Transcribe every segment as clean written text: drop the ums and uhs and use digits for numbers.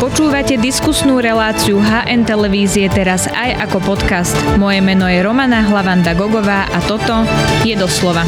Počúvate diskusnú reláciu HN Televízie teraz aj ako podcast. Moje meno je Romana Hlavanda-Gogová a toto je Doslova.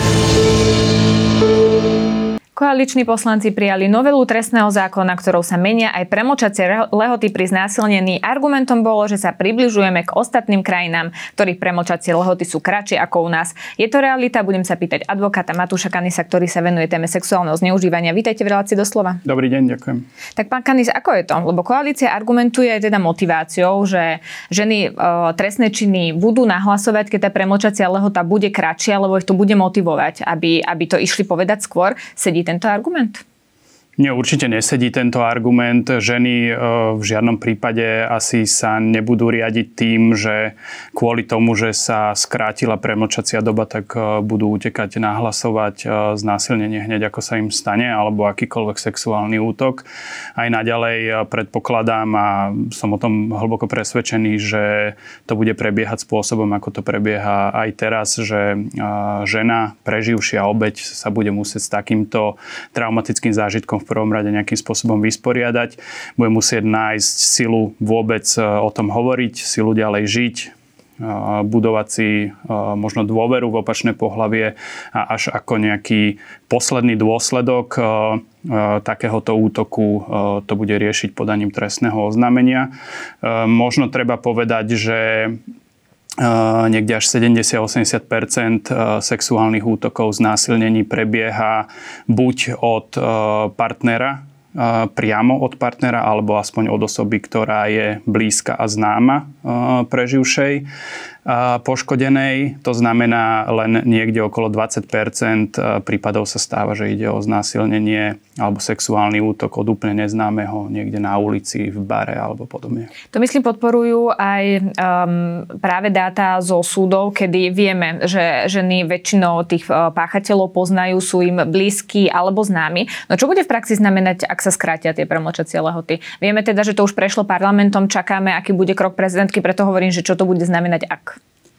Koaliční poslanci prijali novelu trestného zákona, ktorou sa menia aj premlčacie lehoty pri znásilnení. Argumentom bolo, že sa približujeme k ostatným krajinám, ktorých premlčacie lehoty sú kratšie ako u nás. Je to realita? Budem sa pýtať advokáta Matúša Kanisa, ktorý sa venuje téme sexuálneho zneužívania. Vítajte v relácii Doslova. Dobrý deň, ďakujem. Tak pán Kanis, ako je to? Lebo koalícia argumentuje teda motiváciou, že ženy trestné činy budú nahlasovať, keď tá premlčacia lehota bude kratšia, lebo ich to bude motivovať, aby to išli povedať skôr. Sedí tento argument? Nie, určite nesedí tento argument. Ženy v žiadnom prípade asi sa nebudú riadiť tým, že kvôli tomu, že sa skrátila premlčacia doba, tak budú utekať nahlasovať znásilnenie hneď ako sa im stane, alebo akýkoľvek sexuálny útok. Aj naďalej predpokladám a som o tom hlboko presvedčený, že to bude prebiehať spôsobom, ako to prebieha aj teraz, že žena, preživšia obeť sa bude musieť s takýmto traumatickým zážitkom v prvom rade nejakým spôsobom vysporiadať. Bude musieť nájsť silu vôbec o tom hovoriť, silu ďalej žiť, budovať si možno dôveru v opačné pohlavie a až ako nejaký posledný dôsledok takéhoto útoku to bude riešiť podaním trestného oznámenia. Možno treba povedať, že niekde až 70-80% sexuálnych útokov, znásilnení prebieha buď od partnera, priamo od partnera, alebo aspoň od osoby, ktorá je blízka a známa preživšej poškodenej. To znamená, len niekde okolo 20% prípadov sa stáva, že ide o znásilnenie alebo sexuálny útok od úplne neznámeho niekde na ulici, v bare alebo podobne. To myslím podporujú aj práve dáta zo súdov, kedy vieme, že ženy väčšinou tých páchateľov poznajú, sú im blízki alebo známi. No čo bude v praxi znamenať, ak sa skrátia tie premlčacie lehoty? Vieme teda, že to už prešlo parlamentom, čakáme, aký bude krok prezidentky, preto hovorím, že čo to bude znamenať ak.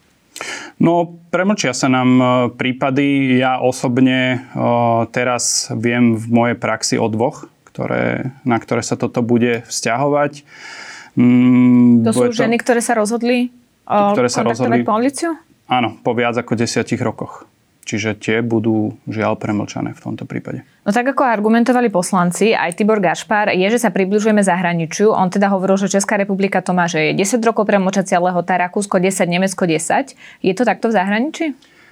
No, premlčia sa nám prípady. Ja osobne teraz viem v mojej praxi o dvoch, na ktoré sa toto bude vzťahovať. To sú ženy, ktoré sa rozhodli kontaktovať políciu? Áno, po viac ako 10 rokoch. Čiže tie budú žiaľ premlčané v tomto prípade. No tak ako argumentovali poslanci, aj Tibor Gašpar, je, že sa približujeme zahraničiu. On teda hovoril, že Česká republika to má, že je 10 rokov premlčacia lehota, Rakúsko 10, Nemecko 10. Je to takto v zahraničí?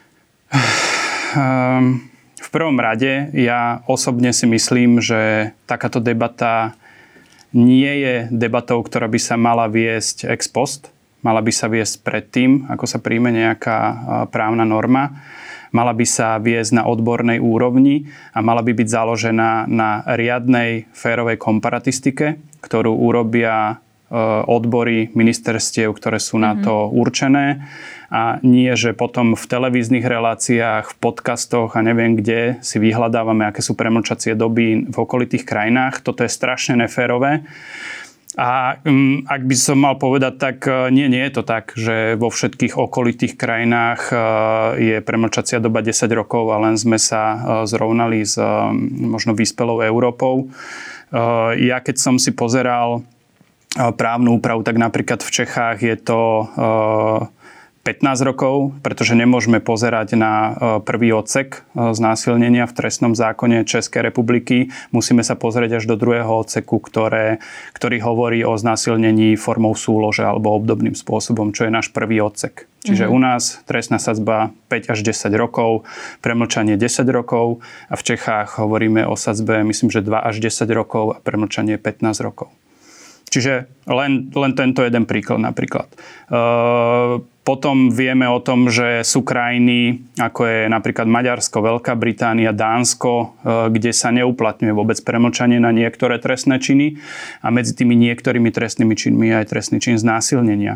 V prvom rade ja osobne si myslím, že takáto debata nie je debatou, ktorá by sa mala viesť ex post. Mala by sa viesť predtým, ako sa príjme nejaká právna norma. Mala by sa viesť na odbornej úrovni a mala by byť založená na riadnej, férovej komparatistike, ktorú urobia odbory ministerstiev, ktoré sú na to určené. A nie, že potom v televíznych reláciách, v podcastoch a neviem kde si vyhľadávame, aké sú premlčacie doby v okolitých krajinách. Toto je strašne neférové. A ak by som mal povedať, tak nie je to tak, že vo všetkých okolitých krajinách je premlčacia doba 10 rokov a len sme sa zrovnali s možno vyspelou Európou. Ja keď som si pozeral právnu úpravu, tak napríklad v Čechách je to 15 rokov, pretože nemôžeme pozerať na prvý odsek znásilnenia v trestnom zákone Českej republiky. Musíme sa pozrieť až do druhého odseku, ktorý hovorí o znásilnení formou súlože alebo obdobným spôsobom, čo je náš prvý odsek. Čiže u nás trestná sadzba 5 až 10 rokov, premlčanie 10 rokov a v Čechách hovoríme o sadzbe, myslím, že 2 až 10 rokov a premlčanie 15 rokov. Čiže len tento jeden príklad napríklad. Potom vieme o tom, že sú krajiny, ako je napríklad Maďarsko, Veľká Británia, Dánsko, kde sa neuplatňuje vôbec premlčanie na niektoré trestné činy a medzi tými niektorými trestnými činmi je aj trestný čin znásilnenia.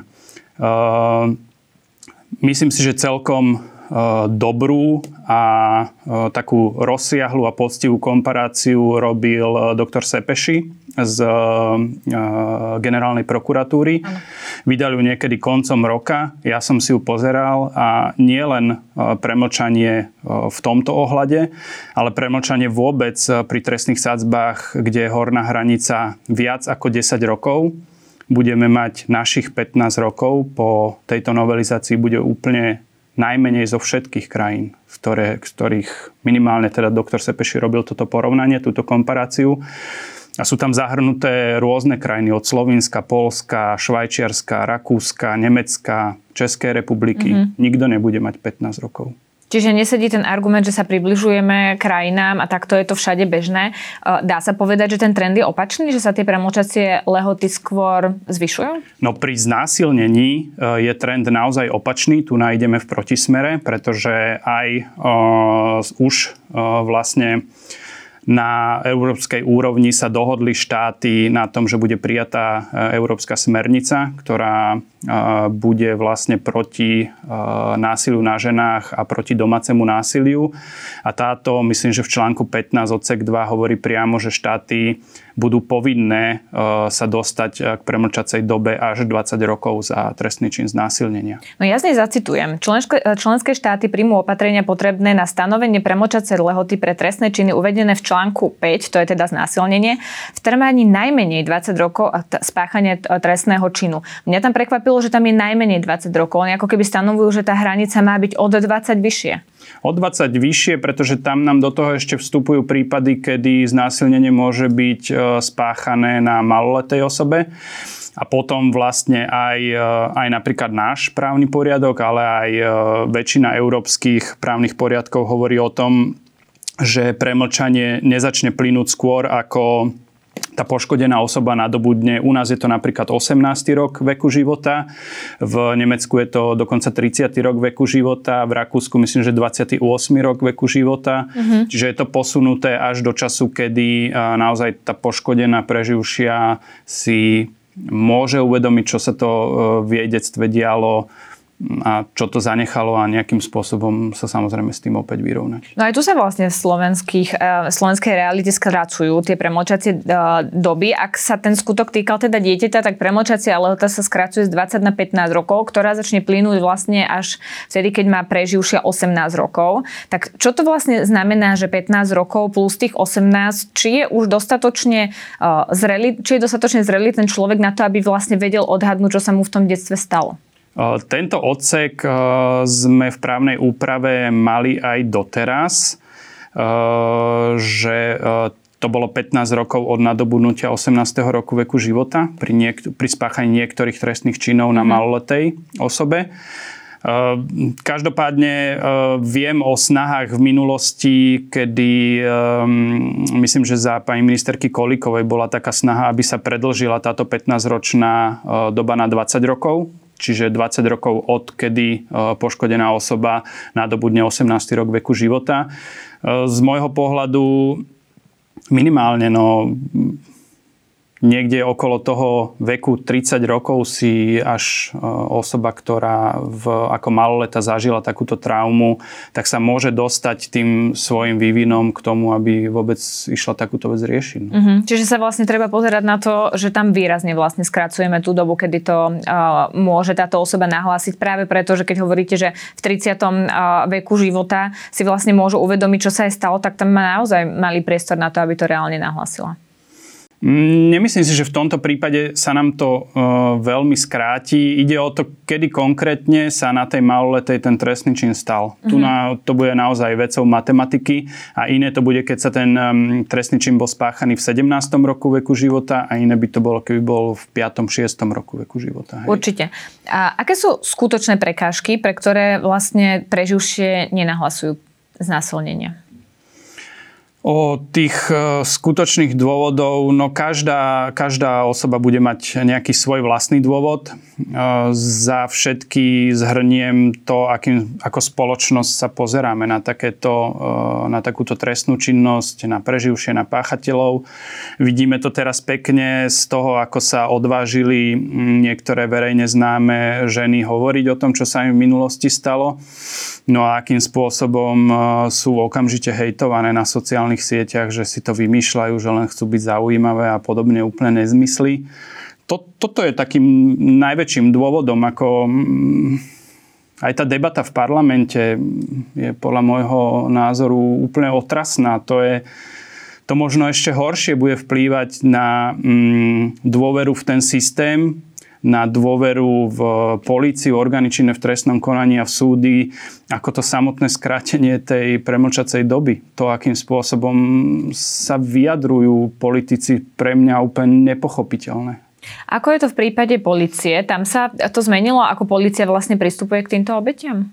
Myslím si, že celkom dobrú a takú rozsiahlu a poctivú komparáciu robil doktor Sepeši z generálnej prokuratúry, Vydali ju niekedy koncom roka, ja som si ju pozeral a nie len premlčanie v tomto ohľade, ale premlčanie vôbec pri trestných sadzbách, kde je horná hranica viac ako 10 rokov. Budeme mať našich 15 rokov, po tejto novelizácii bude úplne najmenej zo všetkých krajín, z ktorých minimálne teda doktor Sepeši robil toto porovnanie, túto komparáciu. A sú tam zahrnuté rôzne krajiny od Slovinska, Poľska, Švajčiarska, Rakúska, Nemecka, Českej republiky. Nikto nebude mať 15 rokov. Čiže nesedí ten argument, že sa približujeme krajinám a takto je to všade bežné. Dá sa povedať, že ten trend je opačný, že sa tie premlčacie lehoty skôr zvyšujú? No pri znásilnení je trend naozaj opačný. Tu nájdeme v protismere, pretože aj už vlastne na európskej úrovni sa dohodli štáty na tom, že bude prijatá európska smernica, ktorá bude vlastne proti násiliu na ženách a proti domácemu násiliu. A táto, myslím, že v článku 15 odsek 2 hovorí priamo, že štáty budú povinné sa dostať k premlčacej dobe až 20 rokov za trestný čin znásilnenia. No jasne zacitujem. Členské štáty príjmú opatrenia potrebné na stanovenie premlčacej lehoty pre trestné činy uvedené v článku 5, to je teda znásilnenie, v trvaní najmenej 20 rokov spáchania trestného činu. Mňa tam prekvapilo, že tam je najmenej 20 rokov. Oni ako keby stanovujú, že tá hranica má byť od 20 vyššie. O 20 vyššie, pretože tam nám do toho ešte vstupujú prípady, kedy znásilnenie môže byť spáchané na maloletej osobe. A potom vlastne aj napríklad náš právny poriadok, ale aj väčšina európskych právnych poriadkov hovorí o tom, že premlčanie nezačne plynúť skôr, ako tá poškodená osoba nadobudne. U nás je to napríklad 18. rok veku života, v Nemecku je to dokonca 30. rok veku života, v Rakúsku myslím, že 28. rok veku života. Čiže je to posunuté až do času, kedy naozaj tá poškodená preživšia si môže uvedomiť, čo sa to v jej detstve dialo a čo to zanechalo a nejakým spôsobom sa samozrejme s tým opäť vyrovnať. No aj tu sa vlastne v slovenskej realite skracujú tie premlčacie doby. Ak sa ten skutok týkal teda dieťaťa, tak premlčacia lehota sa skracuje z 20 na 15 rokov, ktorá začne plynúť vlastne až vtedy, keď má preživšia 18 rokov. Tak čo to vlastne znamená, že 15 rokov plus tých 18, či je už dostatočne zrelý ten človek na to, aby vlastne vedel odhadnúť, čo sa mu v tom detstve stalo? Tento odsek sme v právnej úprave mali aj doteraz, že to bolo 15 rokov od nadobudnutia 18. roku veku života pri spáchaní niektorých trestných činov na maloletej osobe. Každopádne viem o snahách v minulosti, kedy myslím, že za pani ministerky Kolíkovej bola taká snaha, aby sa predĺžila táto 15-ročná doba na 20 rokov. Čiže 20 rokov od kedy poškodená osoba nadobudne 18. rok veku života. Z môjho pohľadu minimálne niekde okolo toho veku 30 rokov si až osoba, ktorá ako maloleta zažila takúto traumu, tak sa môže dostať tým svojim vývinom k tomu, aby vôbec išla takúto vec riešiť. Čiže sa vlastne treba pozerať na to, že tam výrazne vlastne skracujeme tú dobu, kedy to môže táto osoba nahlásiť, práve preto, že keď hovoríte, že v 30. veku života si vlastne môžu uvedomiť, čo sa jej stalo, tak tam má naozaj malý priestor na to, aby to reálne nahlásila. Nemyslím si, že v tomto prípade sa nám to veľmi skráti. Ide o to, kedy konkrétne sa na tej maloletej ten trestný čin stal. Tu to bude naozaj vecou matematiky a iné to bude, keď sa ten trestný čin bol spáchaný v 17. roku veku života a iné by to bolo, keby bol v 5. 6. roku veku života. Hej. Určite. A aké sú skutočné prekážky, pre ktoré vlastne preživšie nenahlasujú znásilnenia? O tých skutočných dôvodov, každá osoba bude mať nejaký svoj vlastný dôvod. Za všetky zhrniem to, ako spoločnosť sa pozeráme na takúto trestnú činnosť, na preživšie, na páchateľov. Vidíme to teraz pekne z toho, ako sa odvážili niektoré verejne známe ženy hovoriť o tom, čo sa im v minulosti stalo. No a akým spôsobom sú okamžite hejtované na sociálnych sieťach, že si to vymýšľajú, že len chcú byť zaujímavé a podobne úplne nezmysly. toto je takým najväčším dôvodom, ako aj tá debata v parlamente je podľa môjho názoru úplne otrasná. To možno ešte horšie bude vplývať na dôveru v ten systém, na dôveru v políciu, orgány činné v trestnom konaní a v súdy, ako to samotné skrátenie tej premlčacej doby. To, akým spôsobom sa vyjadrujú politici, pre mňa úplne nepochopiteľné. Ako je to v prípade polície? Tam sa to zmenilo, ako polícia vlastne pristupuje k týmto obetiam?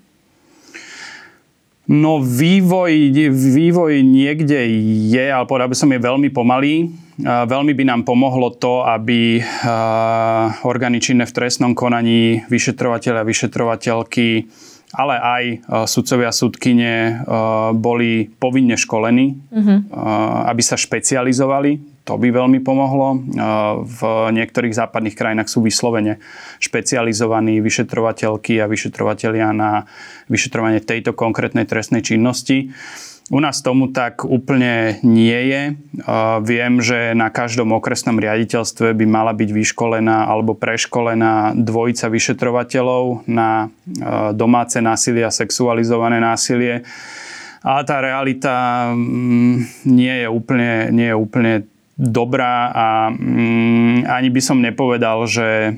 No vývoj niekde je, ale povedal by som, je veľmi pomalý. Veľmi by nám pomohlo to, aby orgány činné v trestnom konaní, vyšetrovatelia a vyšetrovateľky, ale aj sudcovia a sudkyne boli povinne školení, aby sa špecializovali. To by veľmi pomohlo. V niektorých západných krajinách sú vyslovene špecializovaní vyšetrovateľky a vyšetrovatelia na vyšetrovanie tejto konkrétnej trestnej činnosti. U nás tomu tak úplne nie je. Viem, že na každom okresnom riaditeľstve by mala byť vyškolená alebo preškolená dvojica vyšetrovateľov na domáce násilie a sexualizované násilie. A tá realita nie je úplne dobrá a ani by som nepovedal, že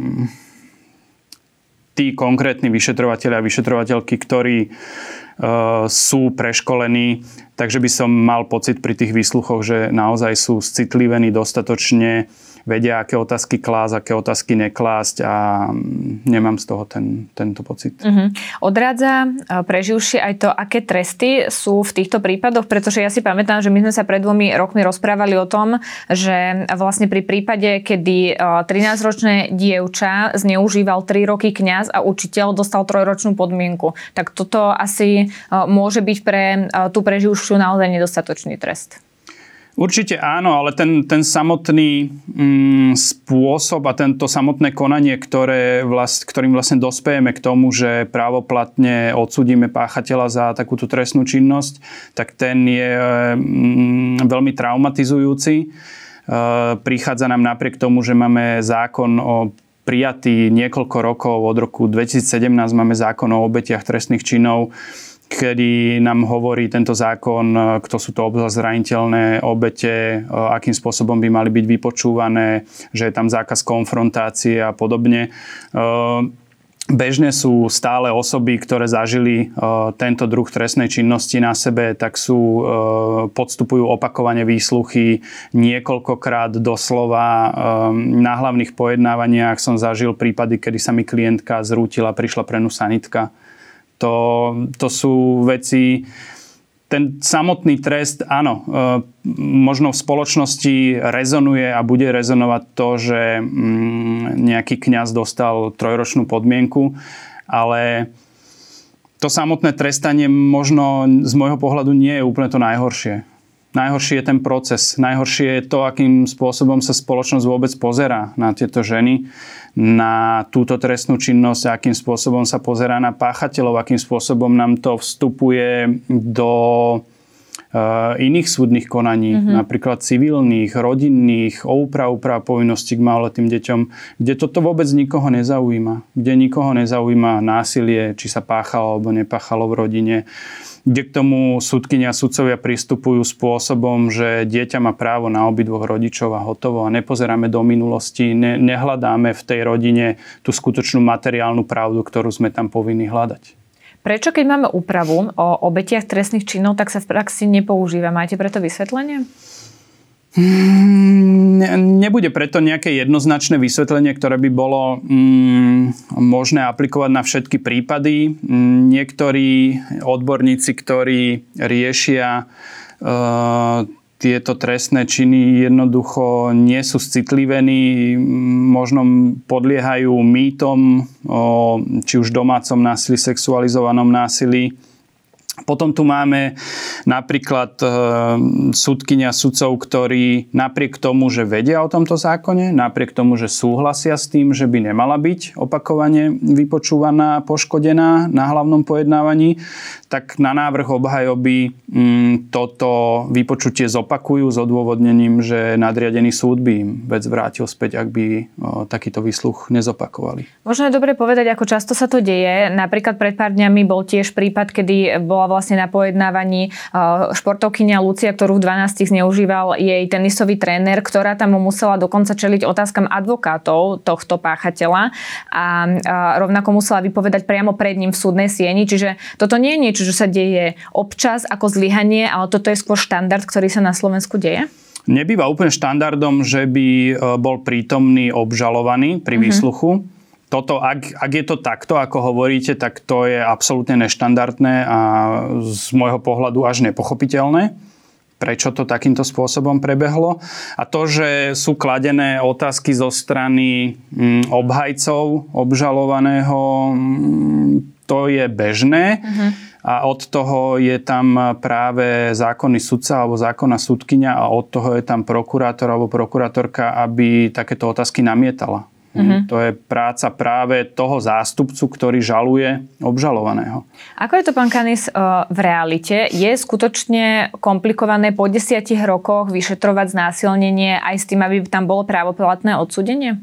tí konkrétni vyšetrovatelia a vyšetrovateľky, ktorí sú preškolení, takže by som mal pocit pri tých výsluchoch, že naozaj sú citlivení dostatočne, vedia, aké otázky klásť, aké otázky neklásť a nemám z toho tento pocit. Odrádza preživšie aj to, aké tresty sú v týchto prípadoch, pretože ja si pamätám, že my sme sa pred 2 rokmi rozprávali o tom, že vlastne pri prípade, kedy 13-ročné dievča zneužíval 3 roky kňaz a učiteľ dostal 3-ročnú podmienku. Tak toto asi môže byť pre tú preživšiu naozaj nedostatočný trest. Určite áno, ale ten samotný spôsob a tento samotné konanie, ktorým vlastne dospejeme k tomu, že právoplatne odsúdime páchateľa za takúto trestnú činnosť, tak ten je veľmi traumatizujúci. Prichádza nám napriek tomu, že máme zákon prijatý niekoľko rokov, od roku 2017 máme zákon o obetiach trestných činov, kedy nám hovorí tento zákon, kto sú to obzvlášť zraniteľné obete, akým spôsobom by mali byť vypočúvané, že je tam zákaz konfrontácie a podobne. Bežne sú stále osoby, ktoré zažili tento druh trestnej činnosti na sebe, tak podstupujú opakovane výsluchy niekoľkokrát doslova. Na hlavných pojednávaniach som zažil prípady, kedy sa mi klientka zrútila, prišla pre ňu sanitka. To sú veci, ten samotný trest, áno, možno v spoločnosti rezonuje a bude rezonovať to, že nejaký kňaz dostal 3-ročnú podmienku, ale to samotné trestanie možno z môjho pohľadu nie je úplne to najhoršie. Najhorší je ten proces. Najhoršie je to, akým spôsobom sa spoločnosť vôbec pozerá na tieto ženy, na túto trestnú činnosť a akým spôsobom sa pozerá na páchateľov, akým spôsobom nám to vstupuje do iných súdnych konaní, napríklad civilných, rodinných, o úprav povinností k maloletým deťom, kde toto vôbec nikoho nezaujíma. Kde nikoho nezaujíma násilie, či sa páchalo alebo nepáchalo v rodine. Kde k tomu sudkynia a sudcovia pristupujú spôsobom, že dieťa má právo na obidvoch rodičov a hotovo. A nepozeráme do minulosti, nehľadáme v tej rodine tú skutočnú materiálnu pravdu, ktorú sme tam povinni hľadať. Prečo, keď máme úpravu o obetiach trestných činov, tak sa v praxi nepoužíva? Máte preto vysvetlenie? Nebude preto nejaké jednoznačné vysvetlenie, ktoré by bolo možné aplikovať na všetky prípady. Niektorí odborníci, ktorí riešia tieto trestné činy, jednoducho nie sú citlivení, možno podliehajú mýtom o či už domácom násilí, sexualizovanom násilí. Potom tu máme napríklad sudkynia sudcov, ktorí napriek tomu, že vedia o tomto zákone, napriek tomu, že súhlasia s tým, že by nemala byť opakovane vypočúvaná, poškodená na hlavnom pojednávaní, tak na návrh obhajoby toto vypočutie zopakujú s odôvodnením, že nadriadený súd by im vec vrátil späť, ak by takýto výsluch nezopakovali. Možno je dobre povedať, ako často sa to deje. Napríklad pred pár dňami bol tiež prípad, kedy bola vlastne na pojednávaní športovkyňa Lucia, ktorú v 12 zneužíval jej tenisový tréner, ktorá tam musela dokonca čeliť otázkam advokátov tohto páchateľa a rovnako musela vypovedať priamo pred ním v súdnej sieni. Čiže toto nie je niečo, čo sa deje občas ako zlyhanie, ale toto je skôr štandard, ktorý sa na Slovensku deje? Nebýva úplne štandardom, že by bol prítomný obžalovaný pri výsluchu. Toto, ak je to takto, ako hovoríte, tak to je absolútne neštandardné a z môjho pohľadu až nepochopiteľné, prečo to takýmto spôsobom prebehlo. A to, že sú kladené otázky zo strany obhajcov obžalovaného, to je bežné. A od toho je tam práve zákonný sudca alebo zákonná sudkyňa a od toho je tam prokurátor alebo prokurátorka, aby takéto otázky namietala. To je práca práve toho zástupcu, ktorý žaluje obžalovaného. Ako je to, pán Kanis, v realite? Je skutočne komplikované po 10 rokoch vyšetrovať znásilnenie aj s tým, aby tam bolo právoplatné odsúdenie?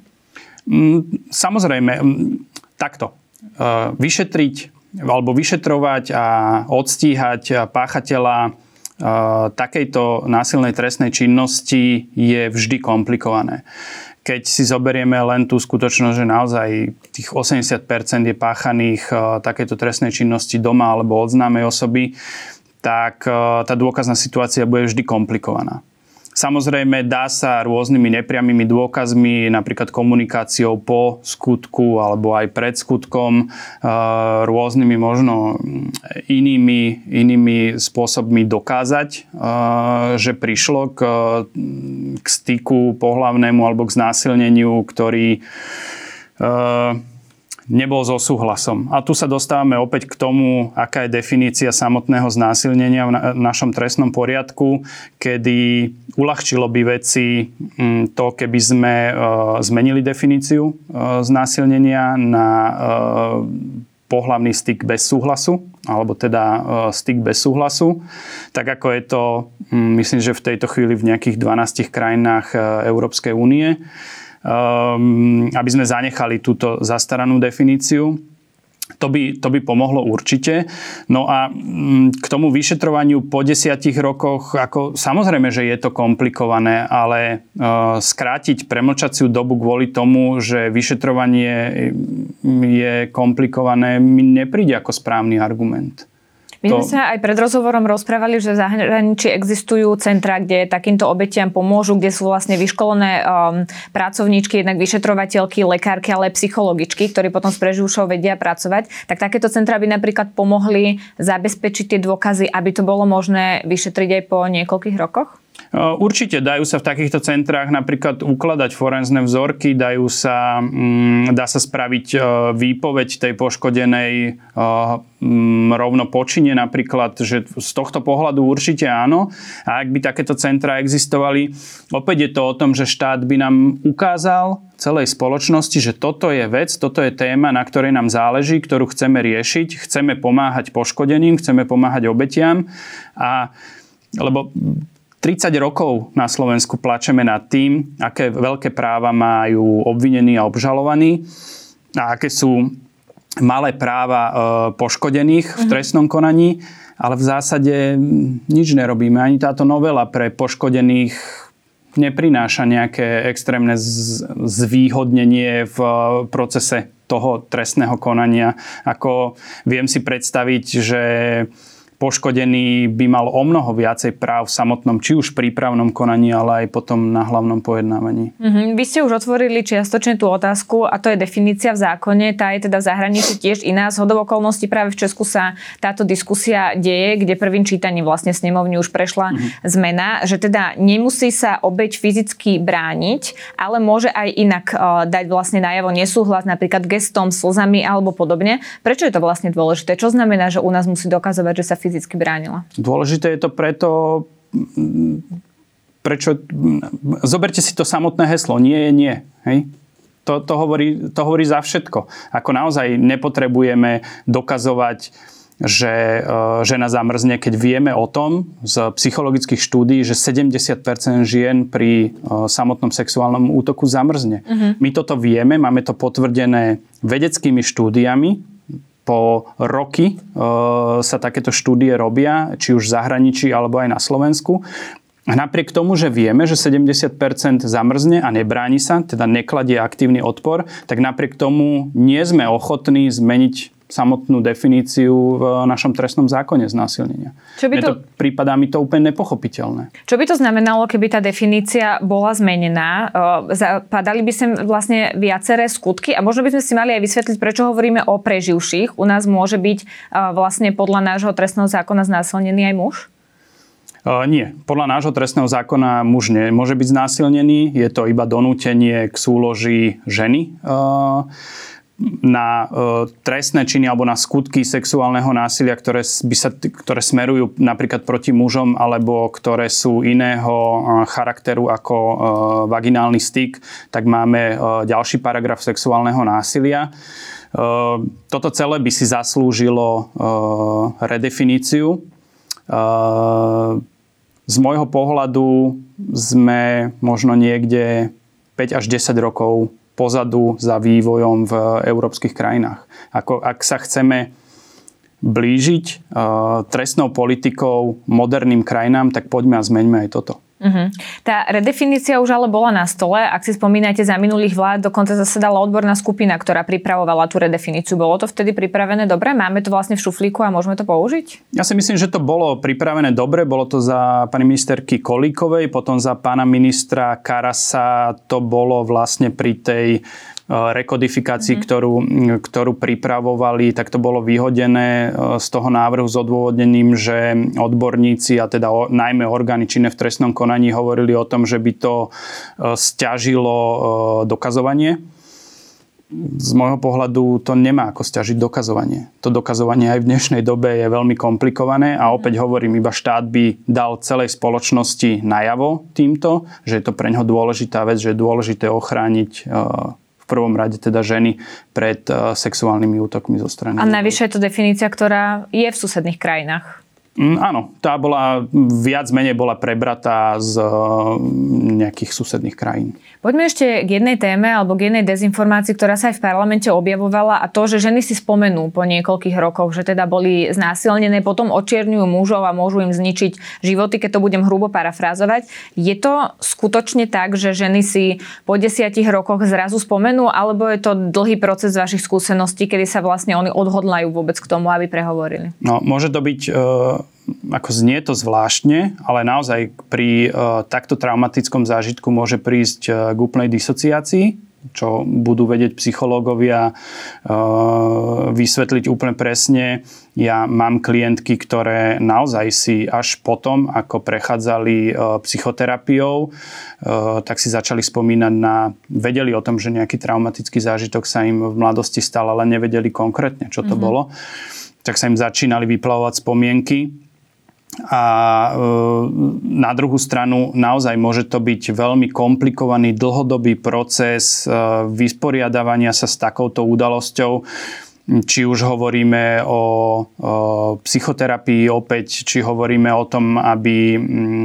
Samozrejme. Takto. Vyšetriť alebo vyšetrovať a odstíhať páchateľa takejto násilnej trestnej činnosti je vždy komplikované. Keď si zoberieme len tú skutočnosť, že naozaj tých 80% je páchaných takéto trestnej činnosti doma alebo od známej osoby, tak tá dôkazná situácia bude vždy komplikovaná. Samozrejme, dá sa rôznymi nepriamými dôkazmi, napríklad komunikáciou po skutku alebo aj pred skutkom, rôznymi možno inými spôsobmi dokázať, že prišlo k styku pohlavnému alebo k znásilneniu, ktorý nebol so súhlasom. A tu sa dostávame opäť k tomu, aká je definícia samotného znásilnenia v našom trestnom poriadku, kedy uľahčilo by veci to, keby sme zmenili definíciu znásilnenia na pohlavný styk bez súhlasu, alebo teda styk bez súhlasu. Tak ako je to, myslím, že v tejto chvíli v nejakých 12 krajinách Európskej únie, aby sme zanechali túto zastaranú definíciu. To by pomohlo určite. No a k tomu vyšetrovaniu po 10 rokoch, samozrejme, že je to komplikované, ale skrátiť premlčaciu dobu kvôli tomu, že vyšetrovanie je komplikované, mi nepríde ako správny argument. My sme sa aj pred rozhovorom rozprávali, že v zahraničí existujú centra, kde takýmto obetiam pomôžu, kde sú vlastne vyškolené pracovníčky, jednak vyšetrovateľky, lekárky, ale aj psychologičky, ktorí potom s preživšou vedia pracovať. Tak takéto centra by napríklad pomohli zabezpečiť tie dôkazy, aby to bolo možné vyšetriť aj po niekoľkých rokoch? Určite dajú sa v takýchto centrách napríklad ukladať forenzné vzorky, dá sa spraviť výpoveď tej poškodenej rovno po čine napríklad, že z tohto pohľadu určite áno. A ak by takéto centra existovali, opäť je to o tom, že štát by nám ukázal celej spoločnosti, že toto je vec, toto je téma, na ktorej nám záleží, ktorú chceme riešiť, chceme pomáhať poškodeným, chceme pomáhať obetiam, lebo 30 rokov na Slovensku plačeme nad tým, aké veľké práva majú obvinení a obžalovaní a aké sú malé práva poškodených v trestnom konaní, ale v zásade nič nerobíme. Ani táto novela pre poškodených neprináša nejaké extrémne zvýhodnenie v procese toho trestného konania. Ako viem si predstaviť, že poškodený by mal o mnoho viacej práv v samotnom, či už prípravnom konaní, ale aj potom na hlavnom pojednávaní. Vy ste už otvorili čiastočne tú otázku a to je definícia v zákone. Tá je teda v zahraničí tiež iná. Zhodou okolností práve v Česku sa táto diskusia deje, kde prvým čítaním vlastne snemovni už prešla zmena, že teda nemusí sa obeť fyzicky brániť, ale môže aj inak dať vlastne najavo nesúhlas, napríklad gestom, slzami alebo podobne. Prečo je to vlastne dôležité? Čo znamená, že u nás musí dokazovať, že sa fyzicky fyzicky bránila. Dôležité je to preto, prečo... Zoberte si to samotné heslo. Nie je nie. Hej? To hovorí za všetko. Ako naozaj nepotrebujeme dokazovať, že žena zamrzne, keď vieme o tom z psychologických štúdií, že 70% žien pri samotnom sexuálnom útoku zamrzne. My toto vieme, máme to potvrdené vedeckými štúdiami. Po roky sa takéto štúdie robia, či už v zahraničí, alebo aj na Slovensku. A napriek tomu, že vieme, že 70% zamrzne a nebráni sa, teda nekladie aktívny odpor, tak napriek tomu nie sme ochotní zmeniť samotnú definíciu v našom trestnom zákone znásilnenia. Prípadá mi to úplne nepochopiteľné. Čo by to znamenalo, keby tá definícia bola zmenená? Padali by sem vlastne viaceré skutky a možno by sme si mali aj vysvetliť, prečo hovoríme o preživších. U nás môže byť vlastne podľa nášho trestného zákona znásilnený aj muž? Nie. Podľa nášho trestného zákona muž nemôže byť znásilnený. Je to iba donútenie k súloži ženy na trestné činy alebo na skutky sexuálneho násilia, ktoré smerujú napríklad proti mužom alebo ktoré sú iného charakteru ako vaginálny styk, tak máme ďalší paragraf sexuálneho násilia. Toto celé by si zaslúžilo redefiníciu. Z môjho pohľadu sme možno niekde 5 až 10 rokov pozadu za vývojom v európskych krajinách. Ak sa chceme blížiť trestnou politikou moderným krajinám, tak poďme a zmeňme aj toto. Tá redefinícia už ale bola na stole. Ak si spomínate, za minulých vlád dokonca zasedala odborná skupina, ktorá pripravovala tú redefiníciu. Bolo to vtedy pripravené dobre? Máme to vlastne v šuflíku a môžeme to použiť? Ja si myslím, že to bolo pripravené dobre. Bolo to za pani ministerky Kolíkovej, potom za pána ministra Karasa to bolo vlastne pri tej rekodifikácii, ktorú pripravovali, tak to bolo vyhodené z toho návrhu s odôvodnením, že odborníci a teda najmä orgány činné v trestnom konaní hovorili o tom, že by to sťažilo dokazovanie. Z môjho pohľadu to nemá ako sťažiť dokazovanie. To dokazovanie aj v dnešnej dobe je veľmi komplikované a opäť hovorím, iba štát by dal celej spoločnosti najavo týmto, že je to pre ňoho dôležitá vec, že je dôležité ochrániť v prvom rade teda ženy pred sexuálnymi útokmi zo strany. A navyše je to definícia, ktorá je v susedných krajinách. Áno, tá bola viac menej prebratá z nejakých susedných krajín. Poďme ešte k jednej téme alebo k jednej dezinformácii, ktorá sa aj v parlamente objavovala, a to, že ženy si spomenú po niekoľkých rokoch, že teda boli znásilnené, potom očierňujú mužov a môžu im zničiť životy, keď to budem hrubo parafrázovať. Je to skutočne tak, že ženy si po 10 rokoch zrazu spomenú, alebo je to dlhý proces vašich skúseností, kedy sa vlastne oni odhodlajú vôbec k tomu, aby prehovorili? No, môže to byť ako znie to zvláštne, ale naozaj pri takto traumatickom zážitku môže prísť k úplnej disociácii, čo budú vedieť psychológovia vysvetliť úplne presne. Ja mám klientky, ktoré naozaj si až potom, ako prechádzali psychoterapiou, tak si začali spomínať vedeli o tom, že nejaký traumatický zážitok sa im v mladosti stal, ale nevedeli konkrétne, čo to bolo. Tak sa im začínali vyplavovať spomienky. A na druhú stranu naozaj môže to byť veľmi komplikovaný dlhodobý proces vysporiadavania sa s takouto udalosťou. Či už hovoríme o psychoterapii opäť, či hovoríme o tom, aby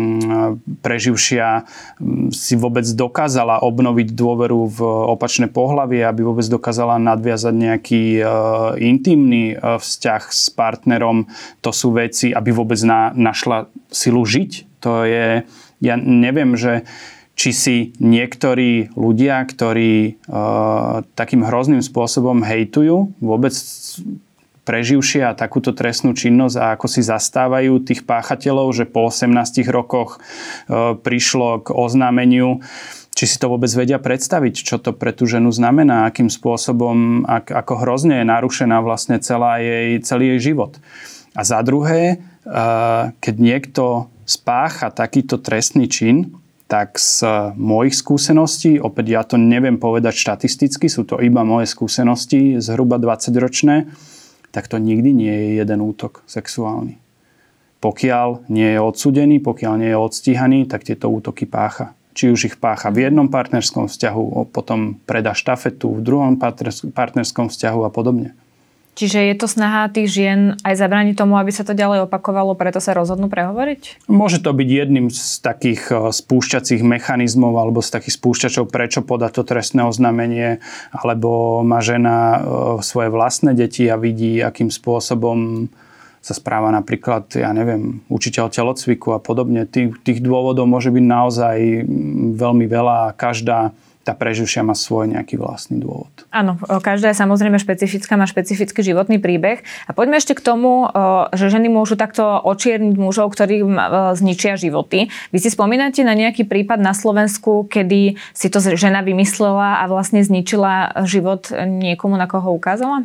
preživšia si vôbec dokázala obnoviť dôveru v opačné pohlavie, aby vôbec dokázala nadviazať nejaký intimný vzťah s partnerom. To sú veci, aby vôbec našla silu žiť. To je, ja neviem, či si niektorí ľudia, ktorí takým hrozným spôsobom hejtujú, vôbec preživšia takúto trestnú činnosť a ako si zastávajú tých páchateľov, že po 18 rokoch prišlo k oznámeniu, či si to vôbec vedia predstaviť, čo to pre tú ženu znamená, akým spôsobom, ako hrozne je narušená vlastne celý jej život. A za druhé, keď niekto spácha takýto trestný čin, tak z mojich skúseností, opäť ja to neviem povedať štatisticky, sú to iba moje skúsenosti, zhruba 20-ročné, tak to nikdy nie je jeden útok sexuálny. Pokiaľ nie je odsúdený, pokiaľ nie je odstíhaný, tak tieto útoky pácha. Či už ich pácha v jednom partnerskom vzťahu, potom predá štafetu v druhom partnerskom vzťahu a podobne. Čiže je to snaha tých žien aj zabrániť tomu, aby sa to ďalej opakovalo, preto sa rozhodnú prehovoriť? Môže to byť jedným z takých spúšťacích mechanizmov alebo z takých spúšťačov, prečo podať to trestné oznámenie, alebo má žena svoje vlastné deti a vidí, akým spôsobom sa správa napríklad, učiteľ telocviku a podobne. Tých dôvodov môže byť naozaj veľmi veľa a každá tá preživšia má svoj nejaký vlastný dôvod. Áno, každá je samozrejme špecifická, má špecifický životný príbeh. A poďme ešte k tomu, že ženy môžu takto očierniť mužov, ktorí zničia životy. Vy si spomínate na nejaký prípad na Slovensku, kedy si to žena vymyslela a vlastne zničila život niekomu, na koho ukázala?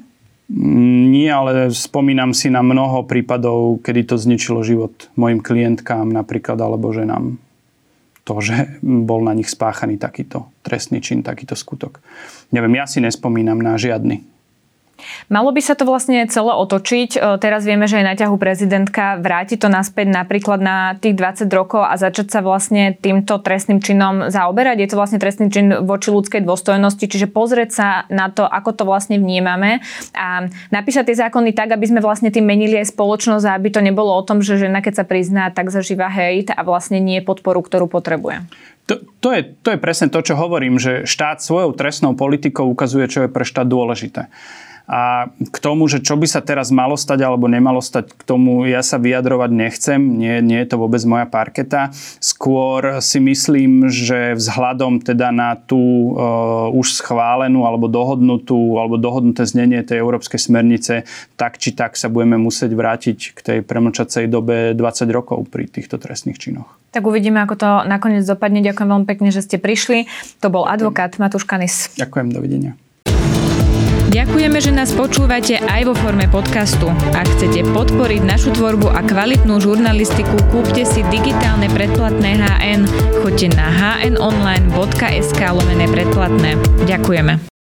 Nie, ale spomínam si na mnoho prípadov, kedy to zničilo život mojim klientkám napríklad, alebo ženám. To, že bol na nich spáchaný takýto trestný čin, takýto skutok. Neviem, ja si nespomínam na žiadny. Malo by sa to vlastne celé otočiť. Teraz vieme, že je na ťahu prezidentka vrátiť to naspäť napríklad na tých 20 rokov a začať sa vlastne týmto trestným činom zaoberať. Je to vlastne trestný čin voči ľudskej dôstojnosti, čiže pozrieť sa na to, ako to vlastne vnímame a napísať tie zákony tak, aby sme vlastne tým menili aj spoločnosť a aby to nebolo o tom, že žena keď sa prizná, tak zažíva hejt a vlastne nie podporu, ktorú potrebuje. To je presne to, čo hovorím, že štát svojou trestnou politikou ukazuje, čo je pre štát dôležité. A k tomu, že čo by sa teraz malo stať alebo nemalo stať, k tomu ja sa vyjadrovať nechcem. Nie je to vôbec moja parketa. Skôr si myslím, že vzhľadom teda na tú už schválenú alebo dohodnuté znenie tej európskej smernice, tak či tak sa budeme musieť vrátiť k tej premlčacej dobe 20 rokov pri týchto trestných činoch. Tak uvidíme, ako to nakoniec dopadne. Ďakujem veľmi pekne, že ste prišli. To bol advokát Matúš Kanis. Ďakujem, dovidenia. Ďakujeme, že nás počúvate aj vo forme podcastu. Ak chcete podporiť našu tvorbu a kvalitnú žurnalistiku, kúpte si digitálne predplatné HN. Choďte na hnonline.sk/predplatné. Ďakujeme.